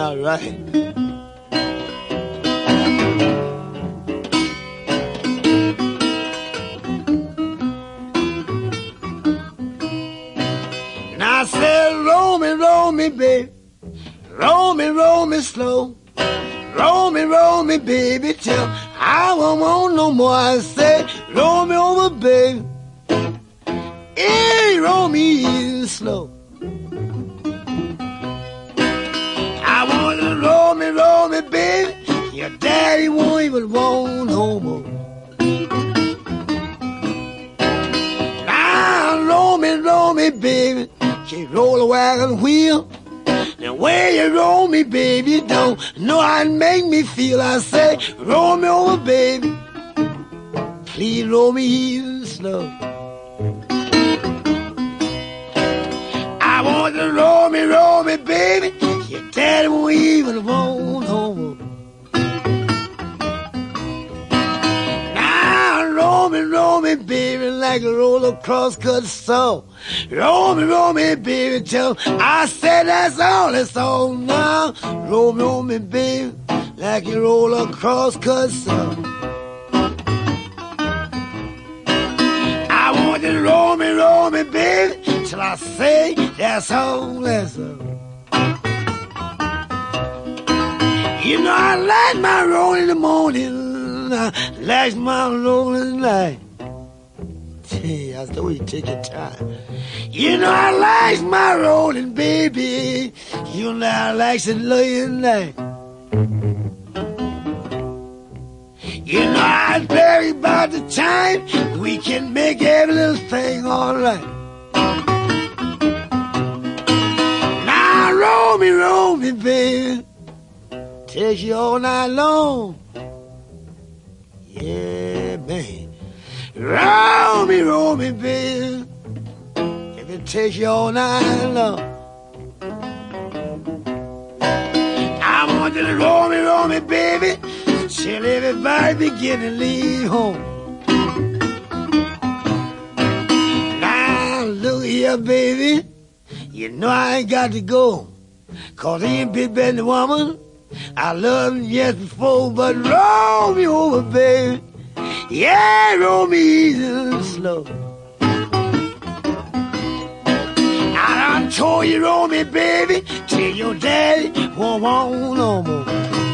all right. Now I said, roll me, baby. Roll me slow. Roll me, baby, till I won't want no more. I say, roll me over, baby. Hey, roll me slow. I want you to roll me, baby. Your daddy won't even want no more. Now, roll me, baby. She roll a wagon wheel. The way you roll me, baby, you don't know how it make me feel. I say, roll me over, baby. Please roll me even slow. I want you to roll me, baby. Your daddy won't even want no more. Now roll me, baby, like a roller cross-cut saw. Roll me, baby, till I said that's all now. Roll me, baby, like you roll across cut saw. I want you to roll me, baby, till I say that's all. You know I like my roll in the morning, I like my roll at night. That's the way you take your time. You know I like my rolling, baby. You know I like it late at night. You know I'd worry about the time we can make every little thing all right. Now roll me, baby. Take you all night long. Yeah, man. Roll me, baby. If it takes you all night long. I want you to roll me, baby, till everybody begin to leave home. Now, look here, baby. You know I ain't got to go, 'cause he ain't been better than woman. I loved him yes before, but roll me over, baby. Yeah, roll me easy and slow. I done told you roll me, baby, till your daddy won't want no more.